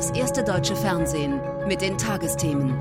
das erste deutsche Fernsehen mit den Tagesthemen.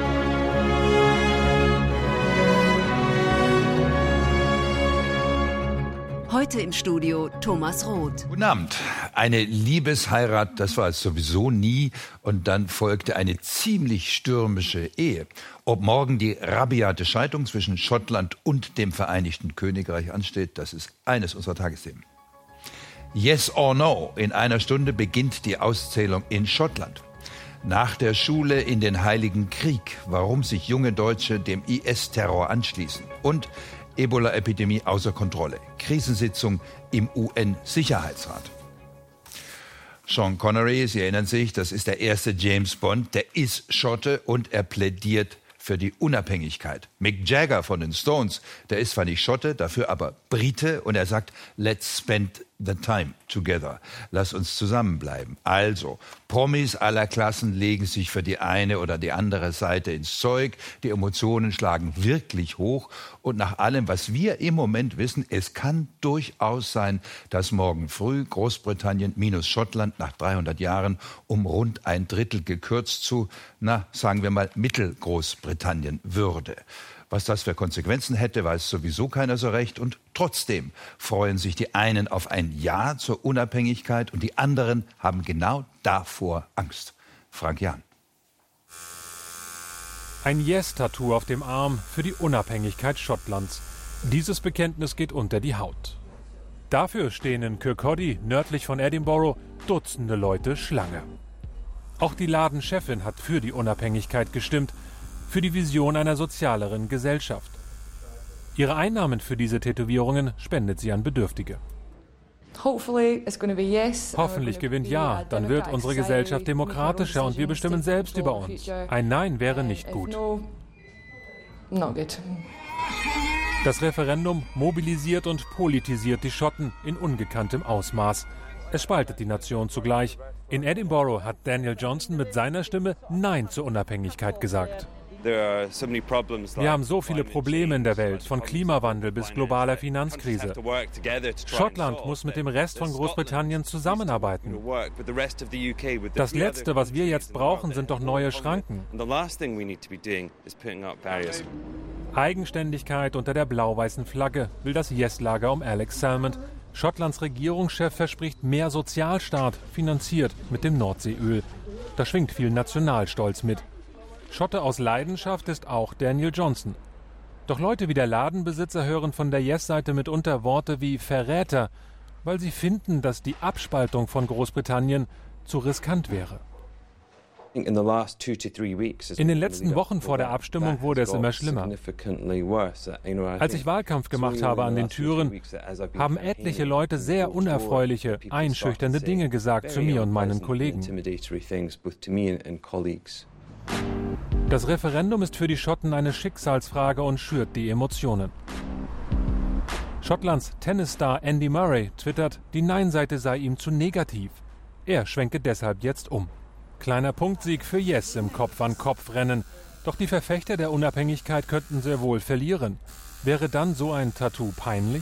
Heute im Studio Thomas Roth. Guten Abend. Eine Liebesheirat, das war es sowieso nie. Und dann folgte eine ziemlich stürmische Ehe. Ob morgen die rabiate Scheidung zwischen Schottland und dem Vereinigten Königreich ansteht, das ist eines unserer Tagesthemen. Yes or no? In einer Stunde beginnt die Auszählung in Schottland. Nach der Schule in den Heiligen Krieg, warum sich junge Deutsche dem IS-Terror anschließen. Und Ebola-Epidemie außer Kontrolle. Krisensitzung im UN-Sicherheitsrat. Sean Connery, Sie erinnern sich, das ist der erste James Bond, der ist Schotte und er plädiert für die Unabhängigkeit. Mick Jagger von den Stones, der ist zwar nicht Schotte, dafür aber Brite und er sagt, let's spend the time together. Lass uns zusammenbleiben. Also, Promis aller Klassen legen sich für die eine oder die andere Seite ins Zeug. Die Emotionen schlagen wirklich hoch. Und nach allem, was wir im Moment wissen, es kann durchaus sein, dass morgen früh Großbritannien minus Schottland nach 300 Jahren um rund ein Drittel gekürzt zu, sagen wir mal, Mittelgroßbritannien würde. Was das für Konsequenzen hätte, weiß sowieso keiner so recht. Und trotzdem freuen sich die einen auf ein Ja zur Unabhängigkeit und die anderen haben genau davor Angst. Frank Jahn. Ein Yes-Tattoo auf dem Arm für die Unabhängigkeit Schottlands. Dieses Bekenntnis geht unter die Haut. Dafür stehen in Kirkcaldy, nördlich von Edinburgh, Dutzende Leute Schlange. Auch die Ladenchefin hat für die Unabhängigkeit gestimmt, für die Vision einer sozialeren Gesellschaft. Ihre Einnahmen für diese Tätowierungen spendet sie an Bedürftige. Hoffentlich gewinnt Ja, dann wird unsere Gesellschaft demokratischer und wir bestimmen selbst über uns. Ein Nein wäre nicht gut. Das Referendum mobilisiert und politisiert die Schotten in ungekanntem Ausmaß. Es spaltet die Nation zugleich. In Edinburgh hat Daniel Johnson mit seiner Stimme Nein zur Unabhängigkeit gesagt. Wir haben so viele Probleme in der Welt, von Klimawandel bis globaler Finanzkrise. Schottland muss mit dem Rest von Großbritannien zusammenarbeiten. Das Letzte, was wir jetzt brauchen, sind doch neue Schranken. Eigenständigkeit unter der blau-weißen Flagge will das Yes-Lager um Alex Salmond. Schottlands Regierungschef verspricht mehr Sozialstaat, finanziert mit dem Nordseeöl. Da schwingt viel Nationalstolz mit. Schotte aus Leidenschaft ist auch Daniel Johnson. Doch Leute wie der Ladenbesitzer hören von der Yes-Seite mitunter Worte wie Verräter, weil sie finden, dass die Abspaltung von Großbritannien zu riskant wäre. In den letzten Wochen vor der Abstimmung wurde es immer schlimmer. Als ich Wahlkampf gemacht habe an den Türen, haben etliche Leute sehr unerfreuliche, einschüchternde Dinge gesagt zu mir und meinen Kollegen. Das Referendum ist für die Schotten eine Schicksalsfrage und schürt die Emotionen. Schottlands Tennisstar Andy Murray twittert, die Nein-Seite sei ihm zu negativ. Er schwenke deshalb jetzt um. Kleiner Punktsieg für Yes im Kopf-an-Kopf-Rennen. Doch die Verfechter der Unabhängigkeit könnten sehr wohl verlieren. Wäre dann so ein Tattoo peinlich?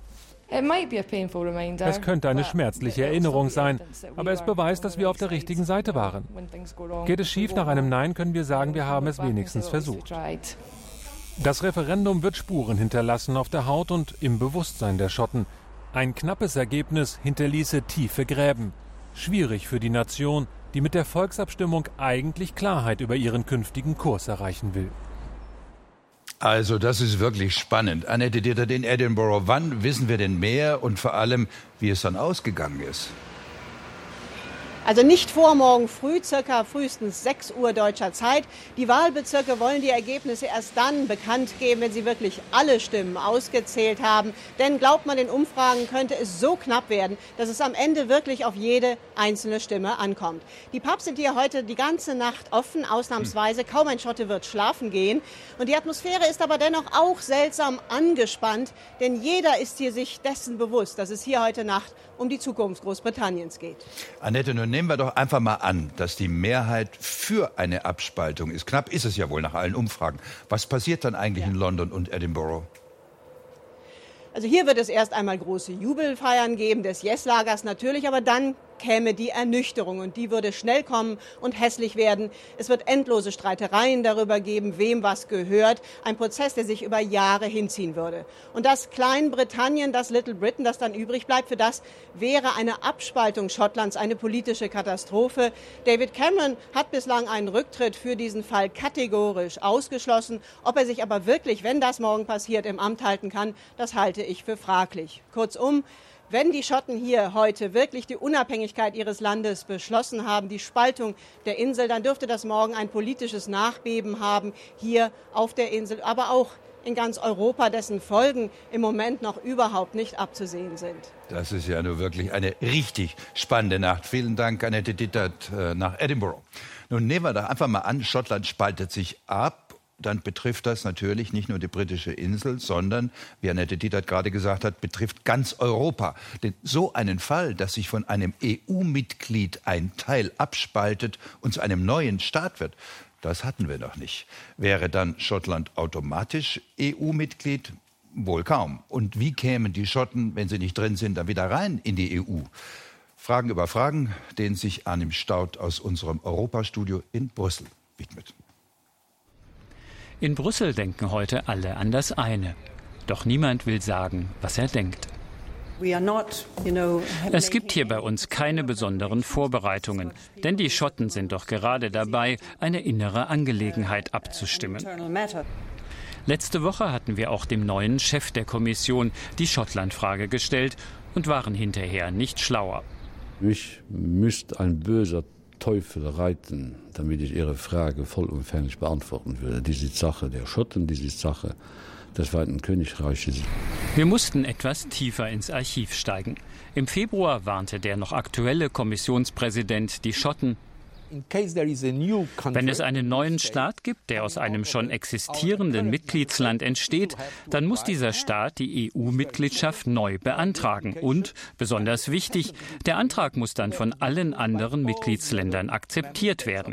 Es könnte eine schmerzliche Erinnerung sein, aber es beweist, dass wir auf der richtigen Seite waren. Geht es schief nach einem Nein, können wir sagen, wir haben es wenigstens versucht. Das Referendum wird Spuren hinterlassen auf der Haut und im Bewusstsein der Schotten. Ein knappes Ergebnis hinterließe tiefe Gräben. Schwierig für die Nation, die mit der Volksabstimmung eigentlich Klarheit über ihren künftigen Kurs erreichen will. Also, das ist wirklich spannend. Annette Dittert in Edinburgh. Wann wissen wir denn mehr und vor allem, wie es dann ausgegangen ist? Also nicht vor morgen früh, circa frühestens 6 Uhr deutscher Zeit. Die Wahlbezirke wollen die Ergebnisse erst dann bekannt geben, wenn sie wirklich alle Stimmen ausgezählt haben. Denn glaubt man den Umfragen, könnte es so knapp werden, dass es am Ende wirklich auf jede einzelne Stimme ankommt. Die Pubs sind hier heute die ganze Nacht offen, ausnahmsweise. Kaum ein Schotte wird schlafen gehen. Und die Atmosphäre ist aber dennoch auch seltsam angespannt. Denn jeder ist hier sich dessen bewusst, dass es hier heute Nacht um die Zukunft Großbritanniens geht. Annette, nun nehmen wir doch einfach mal an, dass die Mehrheit für eine Abspaltung ist. Knapp ist es ja wohl nach allen Umfragen. Was passiert dann eigentlich in London und Edinburgh? Also hier wird es erst einmal große Jubelfeiern geben, des Yes-Lagers natürlich, aber dann käme die Ernüchterung und die würde schnell kommen und hässlich werden. Es wird endlose Streitereien darüber geben, wem was gehört. Ein Prozess, der sich über Jahre hinziehen würde. Und das Kleinbritannien, das Little Britain, das dann übrig bleibt, für das wäre eine Abspaltung Schottlands eine politische Katastrophe. David Cameron hat bislang einen Rücktritt für diesen Fall kategorisch ausgeschlossen. Ob er sich aber wirklich, wenn das morgen passiert, im Amt halten kann, das halte ich für fraglich. Kurzum, wenn die Schotten hier heute wirklich die Unabhängigkeit ihres Landes beschlossen haben, die Spaltung der Insel, dann dürfte das morgen ein politisches Nachbeben haben, hier auf der Insel, aber auch in ganz Europa, dessen Folgen im Moment noch überhaupt nicht abzusehen sind. Das ist ja nur wirklich eine richtig spannende Nacht. Vielen Dank, Annette Dittert, nach Edinburgh. Nun nehmen wir doch einfach mal an, Schottland spaltet sich ab. Dann betrifft das natürlich nicht nur die britische Insel, sondern, wie Annette Dittert gerade gesagt hat, betrifft ganz Europa. Denn so einen Fall, dass sich von einem EU-Mitglied ein Teil abspaltet und zu einem neuen Staat wird, das hatten wir noch nicht. Wäre dann Schottland automatisch EU-Mitglied? Wohl kaum. Und wie kämen die Schotten, wenn sie nicht drin sind, dann wieder rein in die EU? Fragen über Fragen, denen sich Arnim Staudt aus unserem Europastudio in Brüssel widmet. In Brüssel denken heute alle an das eine. Doch niemand will sagen, was er denkt. Es gibt hier bei uns keine besonderen Vorbereitungen, denn die Schotten sind doch gerade dabei, eine innere Angelegenheit abzustimmen. Letzte Woche hatten wir auch dem neuen Chef der Kommission die Schottland-Frage gestellt und waren hinterher nicht schlauer. Mich müsste ein böser Teufel reiten, damit ich Ihre Frage vollumfänglich beantworten würde. Dies ist Sache der Schotten, dies ist Sache des Vereinigten Königreiches. Wir mussten etwas tiefer ins Archiv steigen. Im Februar warnte der noch aktuelle Kommissionspräsident die Schotten: Wenn es einen neuen Staat gibt, der aus einem schon existierenden Mitgliedsland entsteht, dann muss dieser Staat die EU-Mitgliedschaft neu beantragen. Und, besonders wichtig, der Antrag muss dann von allen anderen Mitgliedsländern akzeptiert werden.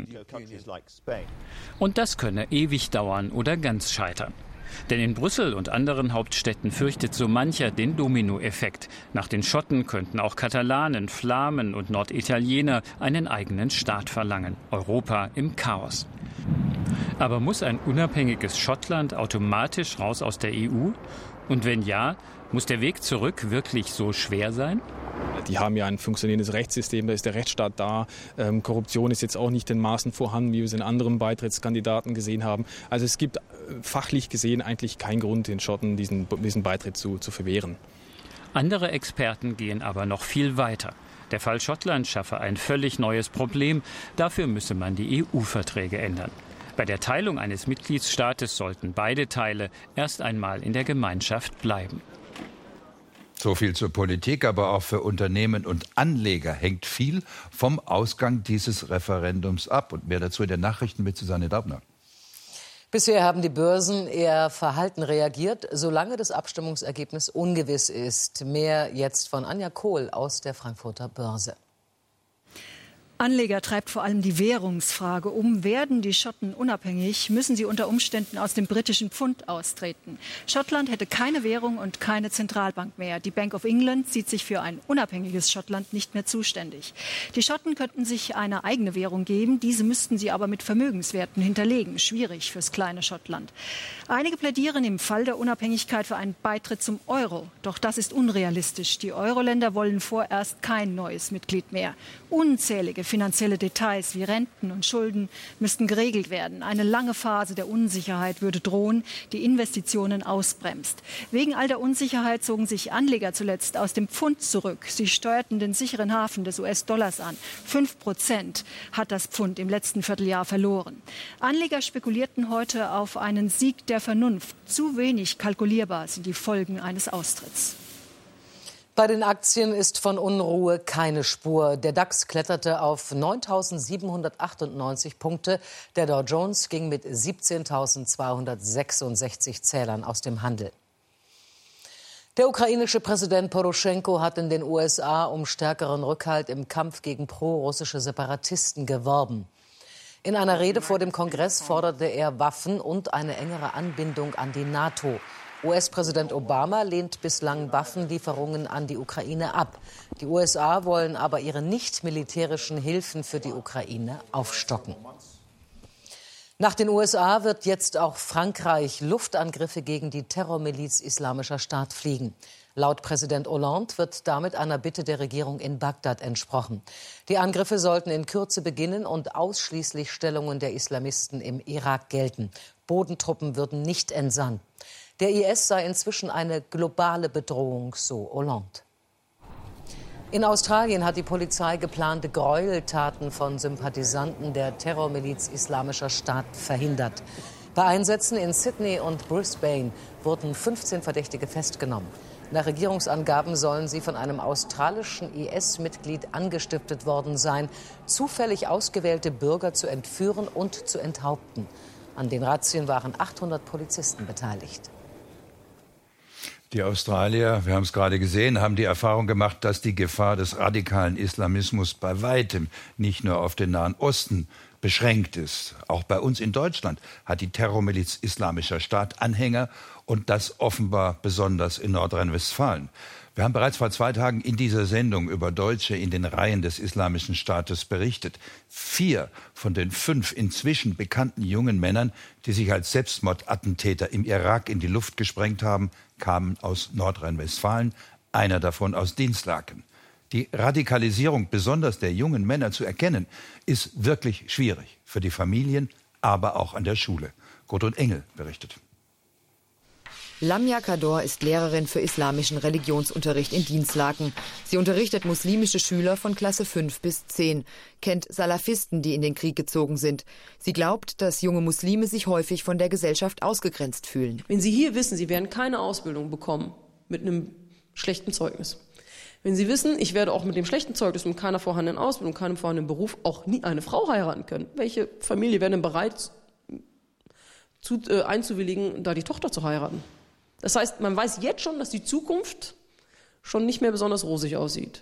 Und das könne ewig dauern oder ganz scheitern. Denn in Brüssel und anderen Hauptstädten fürchtet so mancher den Dominoeffekt. Nach den Schotten könnten auch Katalanen, Flamen und Norditaliener einen eigenen Staat verlangen. Europa im Chaos. Aber muss ein unabhängiges Schottland automatisch raus aus der EU? Und wenn ja, muss der Weg zurück wirklich so schwer sein? Die haben ja ein funktionierendes Rechtssystem, da ist der Rechtsstaat da. Korruption ist jetzt auch nicht in Maßen vorhanden, wie wir es in anderen Beitrittskandidaten gesehen haben. Also es gibt fachlich gesehen eigentlich keinen Grund, den Schotten diesen Beitritt zu verwehren. Andere Experten gehen aber noch viel weiter. Der Fall Schottland schaffe ein völlig neues Problem. Dafür müsse man die EU-Verträge ändern. Bei der Teilung eines Mitgliedsstaates sollten beide Teile erst einmal in der Gemeinschaft bleiben. So viel zur Politik, aber auch für Unternehmen und Anleger hängt viel vom Ausgang dieses Referendums ab. Und mehr dazu in den Nachrichten mit Susanne Daubner. Bisher haben die Börsen eher verhalten reagiert, solange das Abstimmungsergebnis ungewiss ist. Mehr jetzt von Anja Kohl aus der Frankfurter Börse. Anleger treibt vor allem die Währungsfrage um. Werden die Schotten unabhängig, müssen sie unter Umständen aus dem britischen Pfund austreten. Schottland hätte keine Währung und keine Zentralbank mehr. Die Bank of England sieht sich für ein unabhängiges Schottland nicht mehr zuständig. Die Schotten könnten sich eine eigene Währung geben. Diese müssten sie aber mit Vermögenswerten hinterlegen. Schwierig fürs kleine Schottland. Einige plädieren im Fall der Unabhängigkeit für einen Beitritt zum Euro. Doch das ist unrealistisch. Die Euro-Länder wollen vorerst kein neues Mitglied mehr. Unzählige finanzielle Details wie Renten und Schulden müssten geregelt werden. Eine lange Phase der Unsicherheit würde drohen, die Investitionen ausbremst. Wegen all der Unsicherheit zogen sich Anleger zuletzt aus dem Pfund zurück. Sie steuerten den sicheren Hafen des US-Dollars an. 5% hat das Pfund im letzten Vierteljahr verloren. Anleger spekulierten heute auf einen Sieg der Vernunft. Zu wenig kalkulierbar sind die Folgen eines Austritts. Bei den Aktien ist von Unruhe keine Spur. Der DAX kletterte auf 9.798 Punkte. Der Dow Jones ging mit 17.266 Zählern aus dem Handel. Der ukrainische Präsident Poroschenko hat in den USA um stärkeren Rückhalt im Kampf gegen pro-russische Separatisten geworben. In einer Rede vor dem Kongress forderte er Waffen und eine engere Anbindung an die NATO. US-Präsident Obama lehnt bislang Waffenlieferungen an die Ukraine ab. Die USA wollen aber ihre nicht-militärischen Hilfen für die Ukraine aufstocken. Nach den USA wird jetzt auch Frankreich Luftangriffe gegen die Terrormiliz Islamischer Staat fliegen. Laut Präsident Hollande wird damit einer Bitte der Regierung in Bagdad entsprochen. Die Angriffe sollten in Kürze beginnen und ausschließlich Stellungen der Islamisten im Irak gelten. Bodentruppen würden nicht entsandt. Der IS sei inzwischen eine globale Bedrohung, so Hollande. In Australien hat die Polizei geplante Gräueltaten von Sympathisanten der Terrormiliz Islamischer Staat verhindert. Bei Einsätzen in Sydney und Brisbane wurden 15 Verdächtige festgenommen. Nach Regierungsangaben sollen sie von einem australischen IS-Mitglied angestiftet worden sein, zufällig ausgewählte Bürger zu entführen und zu enthaupten. An den Razzien waren 800 Polizisten beteiligt. Die Australier, wir haben es gerade gesehen, haben die Erfahrung gemacht, dass die Gefahr des radikalen Islamismus bei weitem nicht nur auf den Nahen Osten beschränkt ist. Auch bei uns in Deutschland hat die Terrormiliz Islamischer Staat Anhänger und das offenbar besonders in Nordrhein-Westfalen. Wir haben bereits vor 2 Tagen in dieser Sendung über Deutsche in den Reihen des Islamischen Staates berichtet. 4 von den 5 inzwischen bekannten jungen Männern, die sich als Selbstmordattentäter im Irak in die Luft gesprengt haben, kamen aus Nordrhein-Westfalen, einer davon aus Dinslaken. Die Radikalisierung besonders der jungen Männer zu erkennen, ist wirklich schwierig für die Familien, aber auch an der Schule. Gudrun Engel berichtet. Lamia Kador ist Lehrerin für islamischen Religionsunterricht in Dinslaken. Sie unterrichtet muslimische Schüler von Klasse 5 bis 10, kennt Salafisten, die in den Krieg gezogen sind. Sie glaubt, dass junge Muslime sich häufig von der Gesellschaft ausgegrenzt fühlen. Wenn Sie hier wissen, Sie werden keine Ausbildung bekommen mit einem schlechten Zeugnis. Wenn Sie wissen, ich werde auch mit dem schlechten Zeugnis und keiner vorhandenen Ausbildung, keinem vorhandenen Beruf auch nie eine Frau heiraten können. Welche Familie wäre denn bereit, einzuwilligen, da die Tochter zu heiraten? Das heißt, man weiß jetzt schon, dass die Zukunft schon nicht mehr besonders rosig aussieht.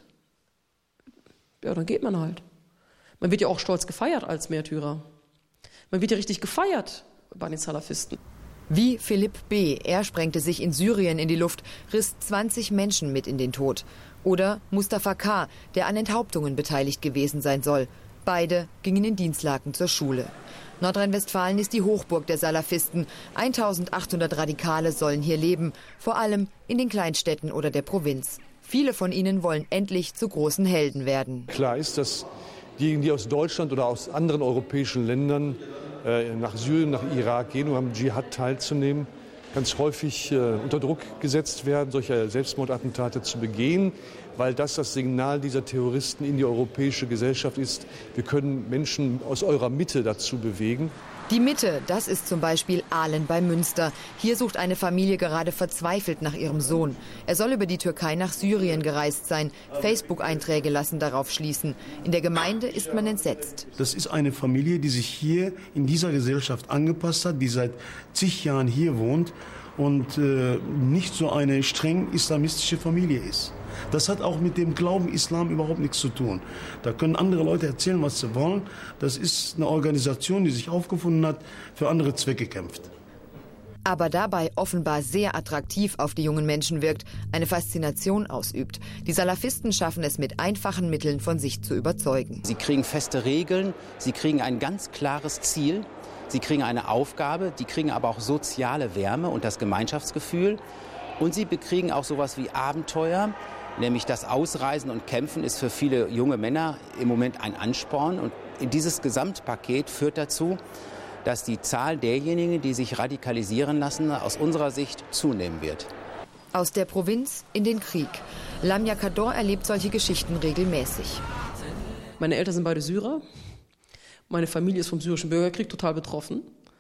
Ja, dann geht man halt. Man wird ja auch stolz gefeiert als Märtyrer. Man wird ja richtig gefeiert bei den Salafisten. Wie Philipp B. Er sprengte sich in Syrien in die Luft, riss 20 Menschen mit in den Tod. Oder Mustafa K., der an Enthauptungen beteiligt gewesen sein soll. Beide gingen in Dinslaken zur Schule. Nordrhein-Westfalen ist die Hochburg der Salafisten. 1800 Radikale sollen hier leben, vor allem in den Kleinstädten oder der Provinz. Viele von ihnen wollen endlich zu großen Helden werden. Klar ist, dass diejenigen, die aus Deutschland oder aus anderen europäischen Ländern nach Syrien, nach Irak gehen, um am Dschihad teilzunehmen, ganz häufig unter Druck gesetzt werden, solche Selbstmordattentate zu begehen, weil das Signal dieser Terroristen in die europäische Gesellschaft ist. Wir können Menschen aus eurer Mitte dazu bewegen. Die Mitte, das ist zum Beispiel Aalen bei Münster. Hier sucht eine Familie gerade verzweifelt nach ihrem Sohn. Er soll über die Türkei nach Syrien gereist sein. Facebook-Einträge lassen darauf schließen. In der Gemeinde ist man entsetzt. Das ist eine Familie, die sich hier in dieser Gesellschaft angepasst hat, die seit zig Jahren hier wohnt und nicht so eine streng islamistische Familie ist. Das hat auch mit dem Glauben Islam überhaupt nichts zu tun. Da können andere Leute erzählen, was sie wollen. Das ist eine Organisation, die sich aufgefunden hat, für andere Zwecke kämpft. Aber dabei offenbar sehr attraktiv auf die jungen Menschen wirkt, eine Faszination ausübt. Die Salafisten schaffen es mit einfachen Mitteln von sich zu überzeugen. Sie kriegen feste Regeln, sie kriegen ein ganz klares Ziel, sie kriegen eine Aufgabe, die kriegen aber auch soziale Wärme und das Gemeinschaftsgefühl. Und sie bekriegen auch sowas wie Abenteuer. Nämlich das Ausreisen und Kämpfen ist für viele junge Männer im Moment ein Ansporn. Und dieses Gesamtpaket führt dazu, dass die Zahl derjenigen, die sich radikalisieren lassen, aus unserer Sicht zunehmen wird. Aus der Provinz in den Krieg. Lamia Kador erlebt solche Geschichten regelmäßig. Meine Eltern sind beide Syrer. Meine Familie ist vom syrischen Bürgerkrieg total betroffen.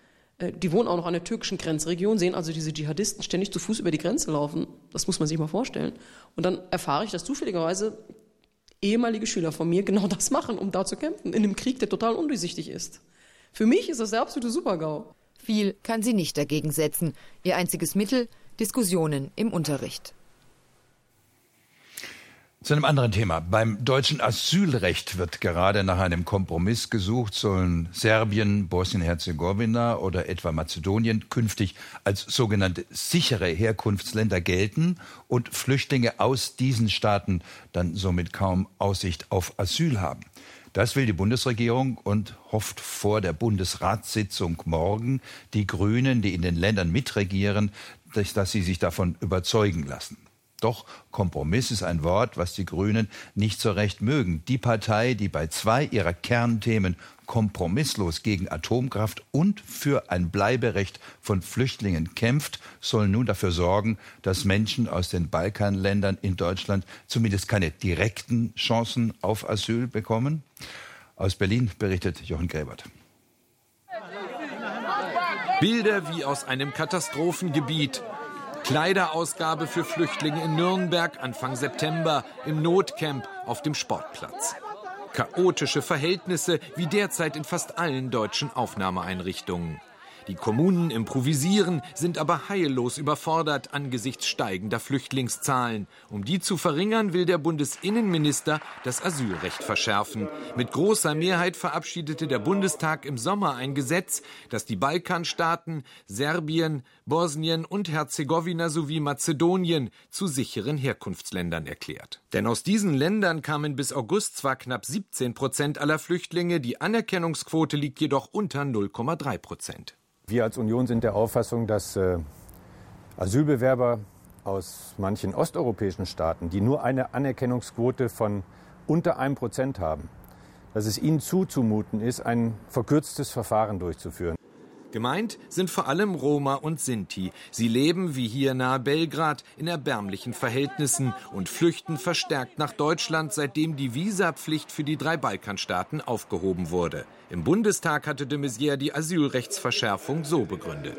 Die wohnen auch noch an der türkischen Grenzregion, sehen also diese Dschihadisten ständig zu Fuß über die Grenze laufen. Das muss man sich mal vorstellen. Und dann erfahre ich, dass zufälligerweise ehemalige Schüler von mir genau das machen, um da zu kämpfen, in einem Krieg, der total undurchsichtig ist. Für mich ist das der absolute Super-GAU. Viel kann sie nicht dagegen setzen. Ihr einziges Mittel, Diskussionen im Unterricht. Zu einem anderen Thema. Beim deutschen Asylrecht wird gerade nach einem Kompromiss gesucht. Sollen Serbien, Bosnien-Herzegowina oder etwa Mazedonien künftig als sogenannte sichere Herkunftsländer gelten und Flüchtlinge aus diesen Staaten dann somit kaum Aussicht auf Asyl haben? Das will die Bundesregierung und hofft vor der Bundesratssitzung morgen die Grünen, die in den Ländern mitregieren, dass sie sich davon überzeugen lassen. Doch Kompromiss ist ein Wort, was die Grünen nicht so recht mögen. Die Partei, die bei 2 ihrer Kernthemen kompromisslos gegen Atomkraft und für ein Bleiberecht von Flüchtlingen kämpft, soll nun dafür sorgen, dass Menschen aus den Balkanländern in Deutschland zumindest keine direkten Chancen auf Asyl bekommen. Aus Berlin berichtet Jochen Gräbert. Bilder wie aus einem Katastrophengebiet. Kleiderausgabe für Flüchtlinge in Nürnberg Anfang September im Notcamp auf dem Sportplatz. Chaotische Verhältnisse wie derzeit in fast allen deutschen Aufnahmeeinrichtungen. Die Kommunen improvisieren, sind aber heillos überfordert angesichts steigender Flüchtlingszahlen. Um die zu verringern, will der Bundesinnenminister das Asylrecht verschärfen. Mit großer Mehrheit verabschiedete der Bundestag im Sommer ein Gesetz, das die Balkanstaaten, Serbien, Bosnien und Herzegowina sowie Mazedonien zu sicheren Herkunftsländern erklärt. Denn aus diesen Ländern kamen bis August zwar knapp 17% aller Flüchtlinge, die Anerkennungsquote liegt jedoch unter 0,3%. Wir als Union sind der Auffassung, dass Asylbewerber aus manchen osteuropäischen Staaten, die nur eine Anerkennungsquote von unter 1% haben, dass es ihnen zuzumuten ist, ein verkürztes Verfahren durchzuführen. Gemeint sind vor allem Roma und Sinti. Sie leben, wie hier nahe Belgrad, in erbärmlichen Verhältnissen und flüchten verstärkt nach Deutschland, seitdem die Visapflicht für die 3 Balkanstaaten aufgehoben wurde. Im Bundestag hatte de Maizière die Asylrechtsverschärfung so begründet.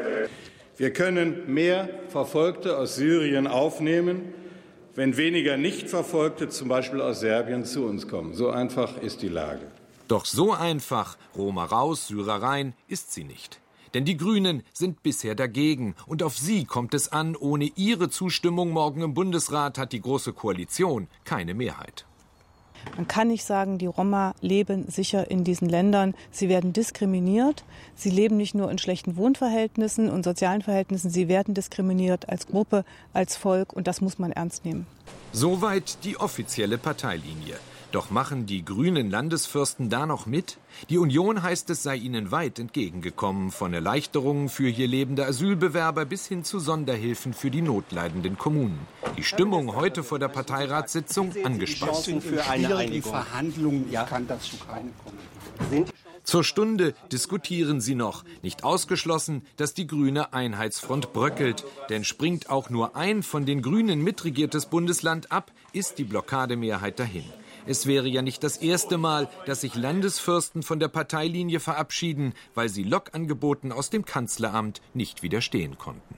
Wir können mehr Verfolgte aus Syrien aufnehmen, wenn weniger Nichtverfolgte, zum Beispiel aus Serbien, zu uns kommen. So einfach ist die Lage. Doch so einfach, Roma raus, Syrer rein, ist sie nicht. Denn die Grünen sind bisher dagegen. Und auf sie kommt es an. Ohne ihre Zustimmung morgen im Bundesrat hat die Große Koalition keine Mehrheit. Man kann nicht sagen, die Roma leben sicher in diesen Ländern. Sie werden diskriminiert. Sie leben nicht nur in schlechten Wohnverhältnissen und sozialen Verhältnissen. Sie werden diskriminiert als Gruppe, als Volk. Und das muss man ernst nehmen. Soweit die offizielle Parteilinie. Doch machen die grünen Landesfürsten da noch mit? Die Union, heißt es, sei ihnen weit entgegengekommen, von Erleichterungen für hier lebende Asylbewerber bis hin zu Sonderhilfen für die notleidenden Kommunen. Die Stimmung heute vor der Parteiratssitzung angespannt. Für eine Verhandlung kann das zu keine kommen. Zur Stunde diskutieren sie noch. Nicht ausgeschlossen, dass die grüne Einheitsfront bröckelt. Denn springt auch nur ein von den Grünen mitregiertes Bundesland ab, ist die Blockademehrheit dahin. Es wäre ja nicht das erste Mal, dass sich Landesfürsten von der Parteilinie verabschieden, weil sie Lokangeboten aus dem Kanzleramt nicht widerstehen konnten.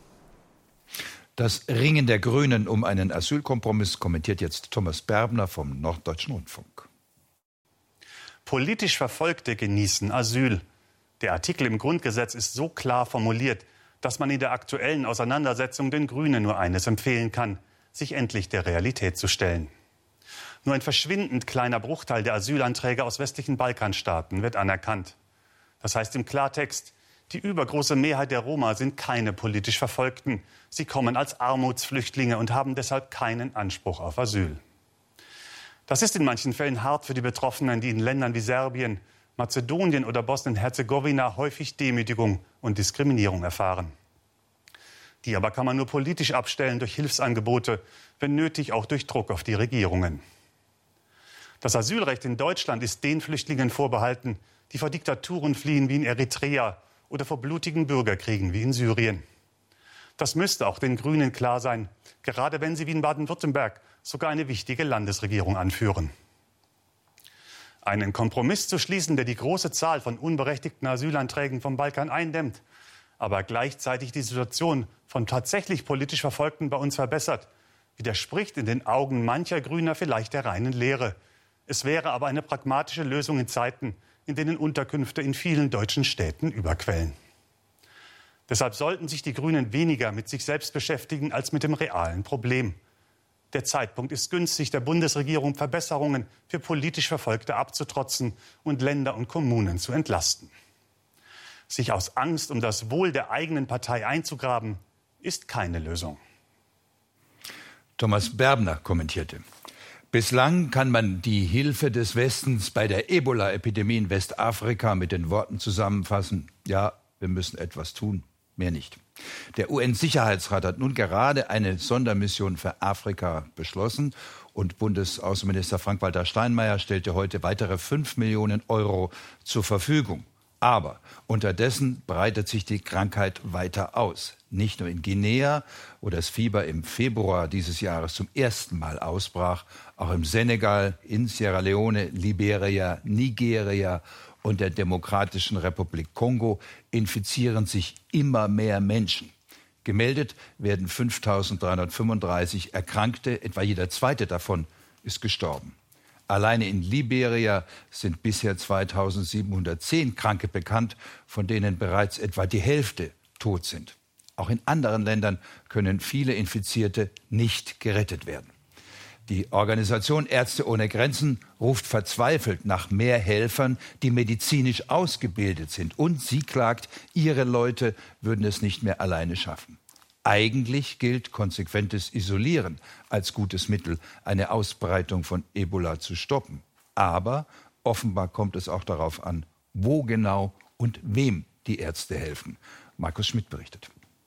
Das Ringen der Grünen um einen Asylkompromiss kommentiert jetzt Thomas Berbner vom Norddeutschen Rundfunk. Politisch Verfolgte genießen Asyl. Der Artikel im Grundgesetz ist so klar formuliert, dass man in der aktuellen Auseinandersetzung den Grünen nur eines empfehlen kann: sich endlich der Realität zu stellen. Nur ein verschwindend kleiner Bruchteil der Asylanträge aus westlichen Balkanstaaten wird anerkannt. Das heißt im Klartext, die übergroße Mehrheit der Roma sind keine politisch Verfolgten. Sie kommen als Armutsflüchtlinge und haben deshalb keinen Anspruch auf Asyl. Das ist in manchen Fällen hart für die Betroffenen, die in Ländern wie Serbien, Mazedonien oder Bosnien-Herzegowina häufig Demütigung und Diskriminierung erfahren. Die aber kann man nur politisch abstellen durch Hilfsangebote, wenn nötig auch durch Druck auf die Regierungen. Das Asylrecht in Deutschland ist den Flüchtlingen vorbehalten, die vor Diktaturen fliehen wie in Eritrea oder vor blutigen Bürgerkriegen wie in Syrien. Das müsste auch den Grünen klar sein, gerade wenn sie wie in Baden-Württemberg sogar eine wichtige Landesregierung anführen. Einen Kompromiss zu schließen, der die große Zahl von unberechtigten Asylanträgen vom Balkan eindämmt, aber gleichzeitig die Situation von tatsächlich politisch Verfolgten bei uns verbessert, widerspricht in den Augen mancher Grüner vielleicht der reinen Lehre. Es wäre aber eine pragmatische Lösung in Zeiten, in denen Unterkünfte in vielen deutschen Städten überquellen. Deshalb sollten sich die Grünen weniger mit sich selbst beschäftigen als mit dem realen Problem. Der Zeitpunkt ist günstig, der Bundesregierung Verbesserungen für politisch Verfolgte abzutrotzen und Länder und Kommunen zu entlasten. Sich aus Angst um das Wohl der eigenen Partei einzugraben, ist keine Lösung. Thomas Berbner kommentierte: Bislang kann man die Hilfe des Westens bei der Ebola-Epidemie in Westafrika mit den Worten zusammenfassen: Ja, wir müssen etwas tun, mehr nicht. Der UN-Sicherheitsrat hat nun gerade eine Sondermission für Afrika beschlossen und Bundesaußenminister Frank-Walter Steinmeier stellte heute weitere 5 Millionen Euro zur Verfügung. Aber unterdessen breitet sich die Krankheit weiter aus. Nicht nur in Guinea, wo das Fieber im Februar dieses Jahres zum ersten Mal ausbrach, auch im Senegal, in Sierra Leone, Liberia, Nigeria und der Demokratischen Republik Kongo infizieren sich immer mehr Menschen. Gemeldet werden 5.335 Erkrankte, etwa jeder zweite davon ist gestorben. Alleine in Liberia sind bisher 2.710 Kranke bekannt, von denen bereits etwa die Hälfte tot sind. Auch in anderen Ländern können viele Infizierte nicht gerettet werden. Die Organisation Ärzte ohne Grenzen ruft verzweifelt nach mehr Helfern, die medizinisch ausgebildet sind. Und sie klagt, ihre Leute würden es nicht mehr alleine schaffen. Eigentlich gilt konsequentes Isolieren als gutes Mittel, eine Ausbreitung von Ebola zu stoppen. Aber offenbar kommt es auch darauf an, wo genau und wem die Ärzte helfen. Markus Schmidt berichtet.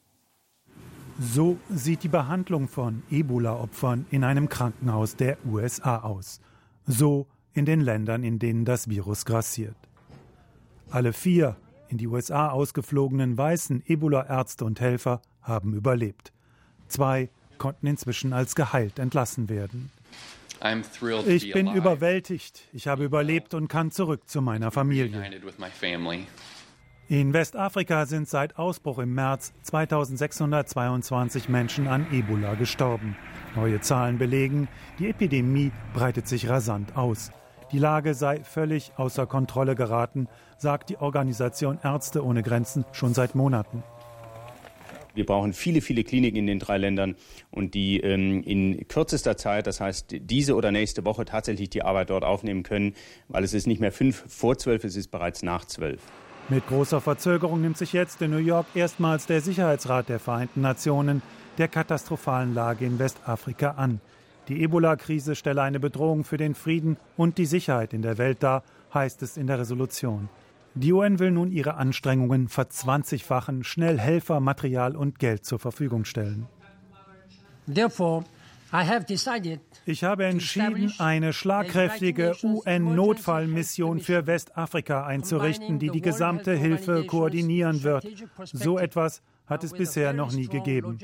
So sieht die Behandlung von Ebola-Opfern in einem Krankenhaus der USA aus. So in den Ländern, in denen das Virus grassiert. Alle 4 in die USA ausgeflogenen weißen Ebola-Ärzte und Helfer haben überlebt. 2 konnten inzwischen als geheilt entlassen werden. Ich bin überwältigt. Ich habe überlebt und kann zurück zu meiner Familie. In Westafrika sind seit Ausbruch im März 2622 Menschen an Ebola gestorben. Neue Zahlen belegen, die Epidemie breitet sich rasant aus. Die Lage sei völlig außer Kontrolle geraten, sagt die Organisation Ärzte ohne Grenzen schon seit Monaten. Wir brauchen viele Kliniken in den 3 Ländern und die in kürzester Zeit, das heißt diese oder nächste Woche, tatsächlich die Arbeit dort aufnehmen können, weil es ist nicht mehr 5 vor 12, es ist bereits nach 12. Mit großer Verzögerung nimmt sich jetzt in New York erstmals der Sicherheitsrat der Vereinten Nationen der katastrophalen Lage in Westafrika an. Die Ebola-Krise stelle eine Bedrohung für den Frieden und die Sicherheit in der Welt dar, heißt es in der Resolution. Die UN will nun ihre Anstrengungen verzwanzigfachen, schnell Helfer, Material und Geld zur Verfügung stellen. Ich habe entschieden, eine schlagkräftige UN-Notfallmission für Westafrika einzurichten, die die gesamte Hilfe koordinieren wird. So etwas hat es bisher noch nie gegeben.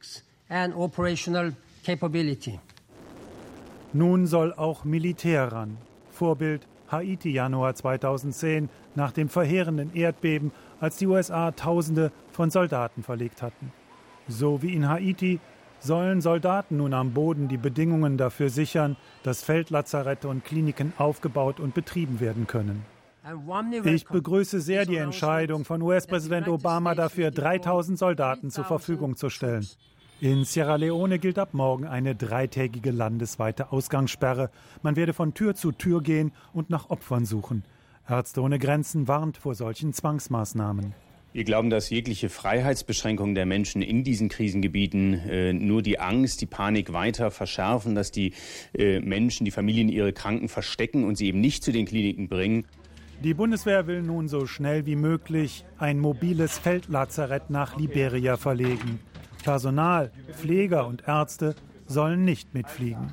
Nun soll auch Militär ran. Vorbild Haiti Januar 2010, nach dem verheerenden Erdbeben, als die USA Tausende von Soldaten verlegt hatten. So wie in Haiti sollen Soldaten nun am Boden die Bedingungen dafür sichern, dass Feldlazarette und Kliniken aufgebaut und betrieben werden können. Ich begrüße sehr die Entscheidung von US-Präsident Obama dafür, 3.000 Soldaten zur Verfügung zu stellen. In Sierra Leone gilt ab morgen eine 3-tägige landesweite Ausgangssperre. Man werde von Tür zu Tür gehen und nach Opfern suchen. Ärzte ohne Grenzen warnt vor solchen Zwangsmaßnahmen. Wir glauben, dass jegliche Freiheitsbeschränkung der Menschen in diesen Krisengebieten nur die Angst, die Panik weiter verschärfen, dass die Menschen, die Familien ihre Kranken verstecken und sie eben nicht zu den Kliniken bringen. Die Bundeswehr will nun so schnell wie möglich ein mobiles Feldlazarett nach Liberia verlegen. Personal, Pfleger und Ärzte sollen nicht mitfliegen.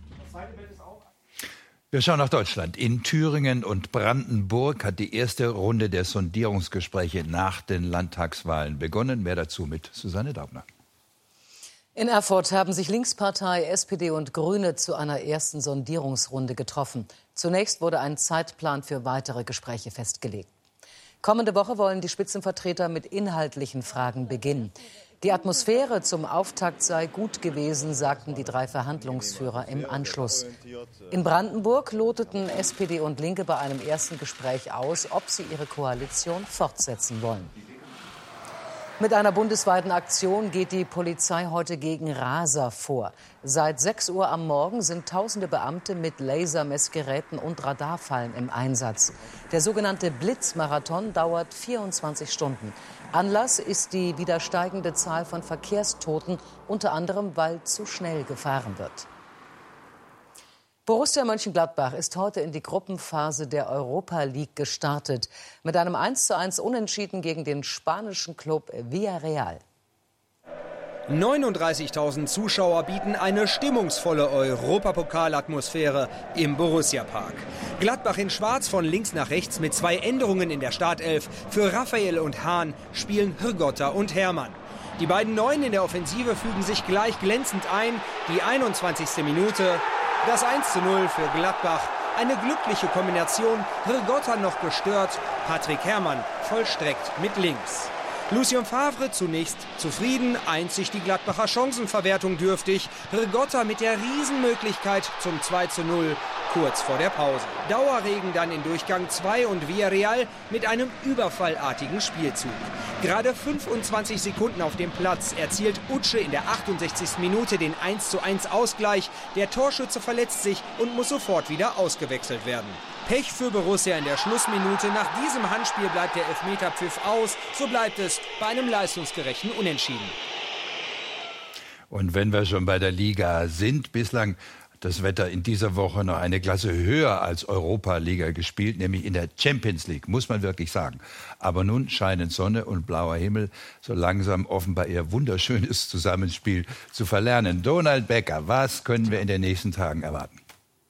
Wir schauen nach Deutschland. In Thüringen und Brandenburg hat die erste Runde der Sondierungsgespräche nach den Landtagswahlen begonnen. Mehr dazu mit Susanne Daubner. In Erfurt haben sich Linkspartei, SPD und Grüne zu einer ersten Sondierungsrunde getroffen. Zunächst wurde ein Zeitplan für weitere Gespräche festgelegt. Kommende Woche wollen die Spitzenvertreter mit inhaltlichen Fragen beginnen. Die Atmosphäre zum Auftakt sei gut gewesen, sagten die 3 Verhandlungsführer im Anschluss. In Brandenburg loteten SPD und Linke bei einem ersten Gespräch aus, ob sie ihre Koalition fortsetzen wollen. Mit einer bundesweiten Aktion geht die Polizei heute gegen Raser vor. Seit 6 Uhr am Morgen sind tausende Beamte mit Lasermessgeräten und Radarfallen im Einsatz. Der sogenannte Blitzmarathon dauert 24 Stunden. Anlass ist die wieder steigende Zahl von Verkehrstoten, unter anderem, weil zu schnell gefahren wird. Borussia Mönchengladbach ist heute in die Gruppenphase der Europa League gestartet. Mit einem 1:1 Unentschieden gegen den spanischen Club Villarreal. 39.000 Zuschauer bieten eine stimmungsvolle Europapokalatmosphäre im Borussia-Park. Gladbach in Schwarz von links nach rechts mit 2 Änderungen in der Startelf. Für Raphael und Hahn spielen Hrgotta und Hermann. Die beiden Neuen in der Offensive fügen sich gleich glänzend ein. Die 21. Minute. Das 1:0 für Gladbach. Eine glückliche Kombination. Hrgotta noch gestört. Patrick Herrmann vollstreckt mit links. Lucien Favre zunächst zufrieden, einzig die Gladbacher Chancenverwertung dürftig. Hrgotta mit der Riesenmöglichkeit zum 2:0 kurz vor der Pause. Dauerregen dann in Durchgang 2 und Villarreal mit einem überfallartigen Spielzug. Gerade 25 Sekunden auf dem Platz erzielt Utsche in der 68. Minute den 1:1 Ausgleich. Der Torschütze verletzt sich und muss sofort wieder ausgewechselt werden. Pech für Borussia in der Schlussminute. Nach diesem Handspiel bleibt der Elfmeterpfiff aus. So bleibt es bei einem leistungsgerechten Unentschieden. Und wenn wir schon bei der Liga sind, bislang das Wetter in dieser Woche noch eine Klasse höher als Europa-Liga gespielt, nämlich in der Champions League, muss man wirklich sagen. Aber nun scheinen Sonne und blauer Himmel so langsam offenbar ihr wunderschönes Zusammenspiel zu verlernen. Donald Becker, was können wir in den nächsten Tagen erwarten?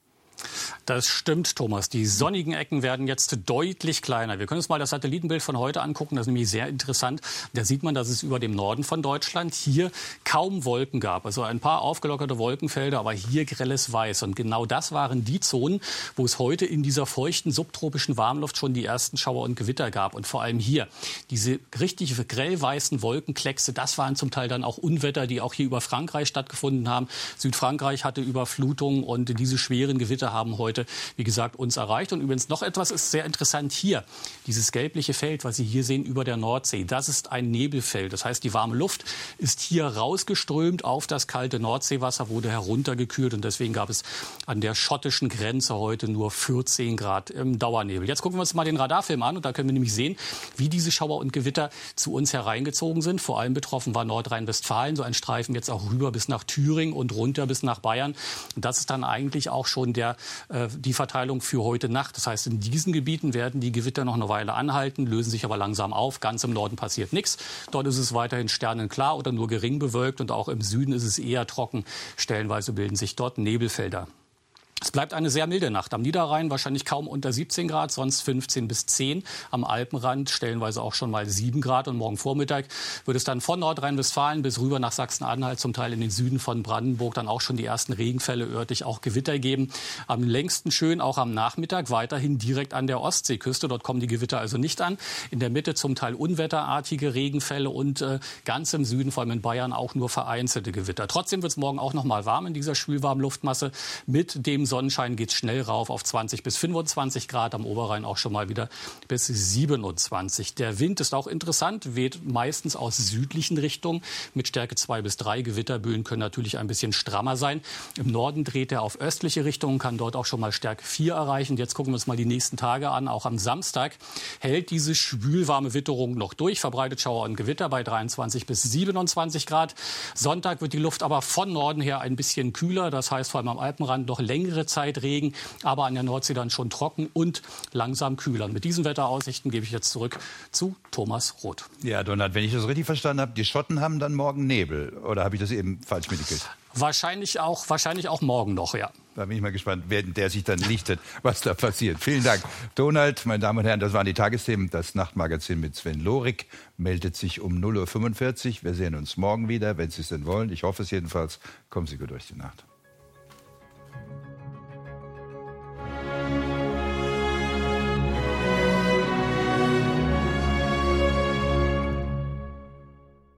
Das stimmt, Thomas. Die sonnigen Ecken werden jetzt deutlich kleiner. Wir können uns mal das Satellitenbild von heute angucken. Das ist nämlich sehr interessant. Da sieht man, dass es über dem Norden von Deutschland hier kaum Wolken gab. Also ein paar aufgelockerte Wolkenfelder, aber hier grelles Weiß. Und genau das waren die Zonen, wo es heute in dieser feuchten subtropischen Warmluft schon die ersten Schauer und Gewitter gab. Und vor allem hier, diese richtig grellweißen Wolkenkleckse, das waren zum Teil dann auch Unwetter, die auch hier über Frankreich stattgefunden haben. Südfrankreich hatte Überflutungen und diese schweren Gewitter haben heute, wie gesagt, uns erreicht. Und übrigens noch etwas ist sehr interessant hier. Dieses gelbliche Feld, was Sie hier sehen über der Nordsee, das ist ein Nebelfeld. Das heißt, die warme Luft ist hier rausgeströmt auf das kalte Nordseewasser, wurde heruntergekühlt. Und deswegen gab es an der schottischen Grenze heute nur 14 Grad im Dauernebel. Jetzt gucken wir uns mal den Radarfilm an. Und da können wir nämlich sehen, wie diese Schauer und Gewitter zu uns hereingezogen sind. Vor allem betroffen war Nordrhein-Westfalen. So ein Streifen jetzt auch rüber bis nach Thüringen und runter bis nach Bayern. Und das ist dann eigentlich auch schon die Verteilung für heute Nacht. Das heißt, in diesen Gebieten werden die Gewitter noch eine Weile anhalten, lösen sich aber langsam auf. Ganz im Norden passiert nichts. Dort ist es weiterhin sternenklar oder nur gering bewölkt. Und auch im Süden ist es eher trocken. Stellenweise bilden sich dort Nebelfelder. Es bleibt eine sehr milde Nacht. Am Niederrhein wahrscheinlich kaum unter 17 Grad, sonst 15 bis 10. Am Alpenrand stellenweise auch schon mal 7 Grad. Und morgen Vormittag wird es dann von Nordrhein-Westfalen bis rüber nach Sachsen-Anhalt, zum Teil in den Süden von Brandenburg, dann auch schon die ersten Regenfälle, örtlich auch Gewitter geben. Am längsten schön auch am Nachmittag, weiterhin direkt an der Ostseeküste. Dort kommen die Gewitter also nicht an. In der Mitte zum Teil unwetterartige Regenfälle und ganz im Süden, vor allem in Bayern, auch nur vereinzelte Gewitter. Trotzdem wird es morgen auch noch mal warm in dieser schwülwarmen Luftmasse. Mit dem Sonnenschein geht es schnell rauf auf 20 bis 25 Grad, am Oberrhein auch schon mal wieder bis 27. Der Wind ist auch interessant, weht meistens aus südlichen Richtungen mit Stärke 2 bis 3. Gewitterböen können natürlich ein bisschen strammer sein. Im Norden dreht er auf östliche Richtungen, kann dort auch schon mal Stärke 4 erreichen. Jetzt gucken wir uns mal die nächsten Tage an. Auch am Samstag hält diese schwülwarme Witterung noch durch, verbreitet Schauer und Gewitter bei 23 bis 27 Grad. Sonntag wird die Luft aber von Norden her ein bisschen kühler, das heißt vor allem am Alpenrand noch längere Zeit Regen, aber an der Nordsee dann schon trocken und langsam kühler. Mit diesen Wetteraussichten gebe ich jetzt zurück zu Thomas Roth. Ja, Donald, wenn ich das richtig verstanden habe, die Schotten haben dann morgen Nebel. Oder habe ich das eben falsch mitgekriegt? Wahrscheinlich auch morgen noch, ja. Da bin ich mal gespannt, wer der sich dann lichtet, was da passiert. Vielen Dank. Donald, meine Damen und Herren, das waren die Tagesthemen. Das Nachtmagazin mit Sven Lorik meldet sich um 0:45 Uhr. Wir sehen uns morgen wieder, wenn Sie es denn wollen. Ich hoffe es jedenfalls. Kommen Sie gut durch die Nacht.